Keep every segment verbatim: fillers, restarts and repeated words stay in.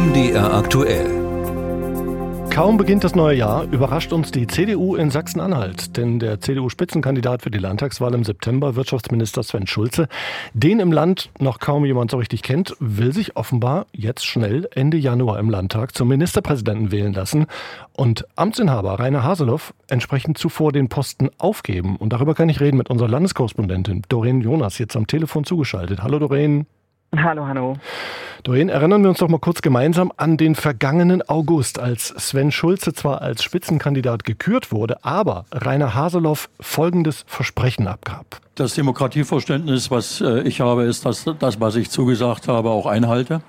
M D R aktuell. Kaum beginnt das neue Jahr, überrascht uns die C D U in Sachsen-Anhalt. Denn der C D U-Spitzenkandidat für die Landtagswahl im September, Wirtschaftsminister Sven Schulze, den im Land noch kaum jemand so richtig kennt, will sich offenbar jetzt schnell Ende Januar im Landtag zum Ministerpräsidenten wählen lassen und Amtsinhaber Rainer Haseloff entsprechend zuvor den Posten aufgeben. Und darüber kann ich reden mit unserer Landeskorrespondentin Doreen Jonas, jetzt am Telefon zugeschaltet. Hallo Doreen. Hallo, hallo. Doreen, erinnern wir uns doch mal kurz gemeinsam an den vergangenen August, als Sven Schulze zwar als Spitzenkandidat gekürt wurde, aber Rainer Haseloff folgendes Versprechen abgab. Das Demokratieverständnis, was ich habe, ist, dass das, was ich zugesagt habe, auch einhalte.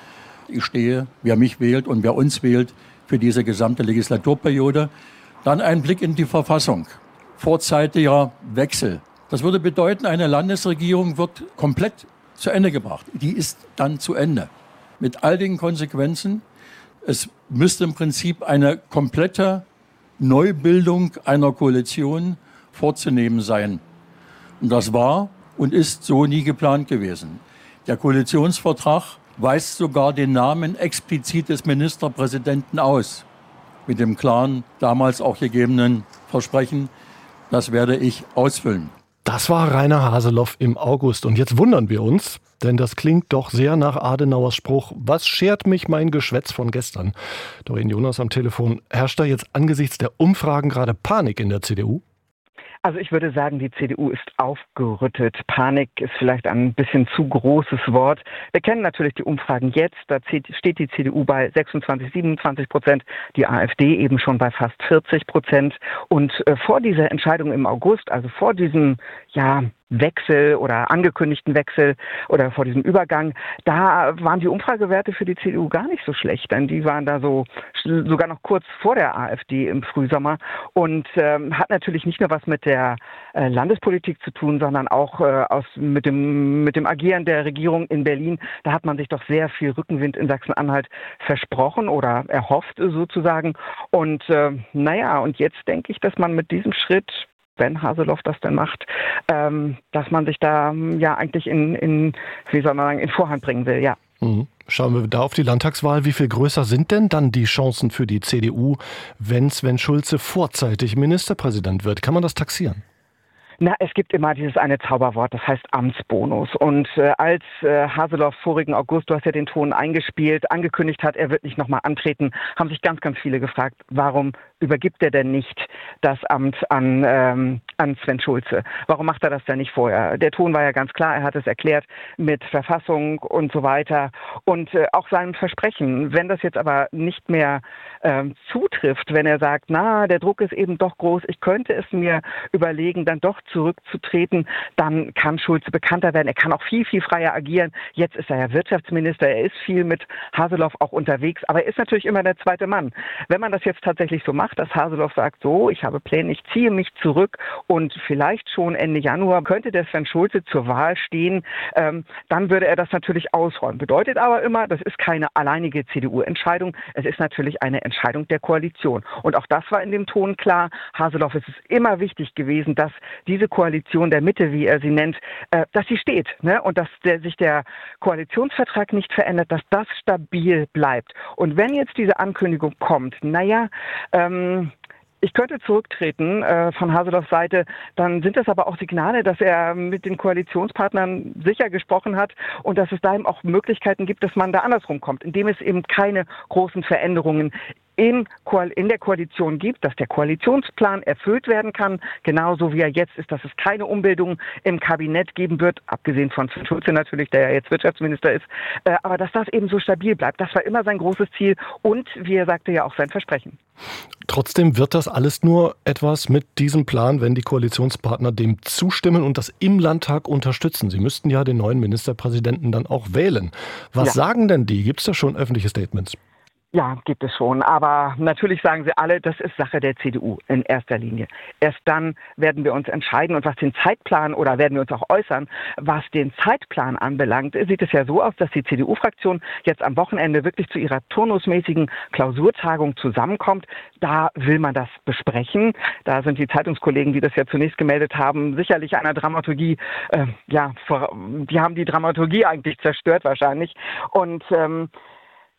Ich stehe, wer mich wählt und wer uns wählt, für diese gesamte Legislaturperiode. Dann ein Blick in die Verfassung. Vorzeitiger Wechsel. Das würde bedeuten, eine Landesregierung wird komplett zu Ende gebracht. Die ist dann zu Ende. Mit all den Konsequenzen. Es müsste im Prinzip eine komplette Neubildung einer Koalition vorzunehmen sein. Und das war und ist so nie geplant gewesen. Der Koalitionsvertrag weist sogar den Namen explizit des Ministerpräsidenten aus. Mit dem klaren, damals auch gegebenen Versprechen, das werde ich ausfüllen. Das war Rainer Haseloff im August. Und jetzt wundern wir uns, denn das klingt doch sehr nach Adenauers Spruch: Was schert mich mein Geschwätz von gestern? Doreen Jonas am Telefon. Herrscht da jetzt angesichts der Umfragen gerade Panik in der C D U? Also ich würde sagen, die C D U ist aufgerüttet. Panik ist vielleicht ein bisschen zu großes Wort. Wir kennen natürlich die Umfragen jetzt. Da steht die C D U bei sechsundzwanzig, siebenundzwanzig Prozent, die AfD eben schon bei fast vierzig Prozent. Und äh, vor dieser Entscheidung im August, also vor diesem, ja, Wechsel oder angekündigten Wechsel oder vor diesem Übergang, da waren die Umfragewerte für die C D U gar nicht so schlecht, denn die waren da so sogar noch kurz vor der AfD im Frühsommer und ähm, hat natürlich nicht nur was mit der äh, Landespolitik zu tun, sondern auch äh, aus mit dem mit dem Agieren der Regierung in Berlin. Da hat man sich doch sehr viel Rückenwind in Sachsen-Anhalt versprochen oder erhofft sozusagen. Und äh, naja, und jetzt denke ich, dass man mit diesem Schritt, wenn Haseloff das denn macht, ähm, dass man sich da ja eigentlich in, in, wie soll man sagen, in Vorhand bringen will, ja. Mhm. Schauen wir da auf die Landtagswahl. Wie viel größer sind denn dann die Chancen für die C D U, wenn Sven Schulze vorzeitig Ministerpräsident wird? Kann man das taxieren? Na, es gibt immer dieses eine Zauberwort, das heißt Amtsbonus. Und äh, als äh, Haseloff vorigen August, du hast ja den Ton eingespielt, angekündigt hat, er wird nicht nochmal antreten, haben sich ganz, ganz viele gefragt, warum übergibt er denn nicht das Amt an, ähm, an Sven Schulze? Warum macht er das denn nicht vorher? Der Ton war ja ganz klar, er hat es erklärt mit Verfassung und so weiter und äh, auch seinem Versprechen. Wenn das jetzt aber nicht mehr ähm, zutrifft, wenn er sagt, na, der Druck ist eben doch groß, ich könnte es mir überlegen, dann doch zurückzutreten, dann kann Schulze bekannter werden. Er kann auch viel, viel freier agieren. Jetzt ist er ja Wirtschaftsminister, er ist viel mit Haseloff auch unterwegs, aber er ist natürlich immer der zweite Mann. Wenn man das jetzt tatsächlich so macht, dass Haseloff sagt, so, ich habe Pläne, ich ziehe mich zurück und vielleicht schon Ende Januar könnte der Sven Schulze zur Wahl stehen, ähm, dann würde er das natürlich ausräumen. Bedeutet aber immer, das ist keine alleinige C D U-Entscheidung, es ist natürlich eine Entscheidung der Koalition. Und auch das war in dem Ton klar. Haseloff ist es immer wichtig gewesen, dass diese Koalition der Mitte, wie er sie nennt, äh, dass sie steht, ne? Und dass der, sich der Koalitionsvertrag nicht verändert, dass das stabil bleibt. Und wenn jetzt diese Ankündigung kommt, naja, ähm, ich könnte zurücktreten äh, von Haseloffs Seite, dann sind das aber auch Signale, dass er mit den Koalitionspartnern sicher gesprochen hat und dass es da eben auch Möglichkeiten gibt, dass man da andersrum kommt, indem es eben keine großen Veränderungen in, in der Koalition gibt, dass der Koalitionsplan erfüllt werden kann, genauso wie er jetzt ist, dass es keine Umbildung im Kabinett geben wird, abgesehen von Sven Schulze natürlich, der ja jetzt Wirtschaftsminister ist, äh, aber dass das eben so stabil bleibt. Das war immer sein großes Ziel und, wie er sagte, ja auch sein Versprechen. Trotzdem wird das alles nur etwas mit diesem Plan, wenn die Koalitionspartner dem zustimmen und das im Landtag unterstützen. Sie müssten ja den neuen Ministerpräsidenten dann auch wählen. Was ja. sagen denn die? Gibt es da schon öffentliche Statements? Ja, gibt es schon. Aber natürlich sagen sie alle, das ist Sache der C D U in erster Linie. Erst dann werden wir uns entscheiden. Und was den Zeitplan, oder werden wir uns auch äußern, was den Zeitplan anbelangt, sieht es ja so aus, dass die C D U-Fraktion jetzt am Wochenende wirklich zu ihrer turnusmäßigen Klausurtagung zusammenkommt. Da will man das besprechen. Da sind die Zeitungskollegen, die das ja zunächst gemeldet haben, sicherlich einer Dramaturgie, äh, ja, die haben die Dramaturgie eigentlich zerstört wahrscheinlich. Und ähm,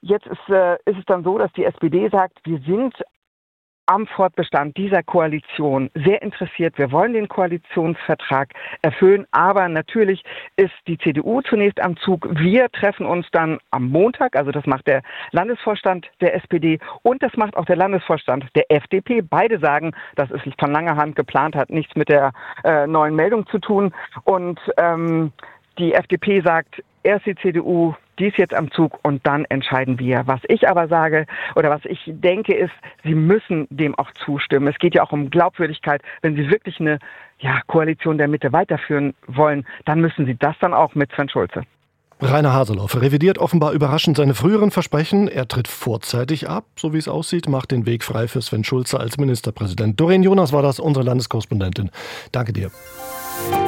Jetzt ist, äh, ist es dann so, dass die S P D sagt, wir sind am Fortbestand dieser Koalition sehr interessiert. Wir wollen den Koalitionsvertrag erfüllen, aber natürlich ist die C D U zunächst am Zug. Wir treffen uns dann am Montag, also das macht der Landesvorstand der S P D und das macht auch der Landesvorstand der F D P. Beide sagen, das ist von langer Hand geplant, hat nichts mit der äh, neuen Meldung zu tun. Und ähm, die F D P sagt, erst die C D U, die ist jetzt am Zug und dann entscheiden wir. Was ich aber sage oder was ich denke ist, Sie müssen dem auch zustimmen. Es geht ja auch um Glaubwürdigkeit. Wenn Sie wirklich eine ja, Koalition der Mitte weiterführen wollen, dann müssen Sie das dann auch mit Sven Schulze. Rainer Haseloff revidiert offenbar überraschend seine früheren Versprechen. Er tritt vorzeitig ab, so wie es aussieht, macht den Weg frei für Sven Schulze als Ministerpräsident. Doreen Jonas war das, unsere Landeskorrespondentin. Danke dir.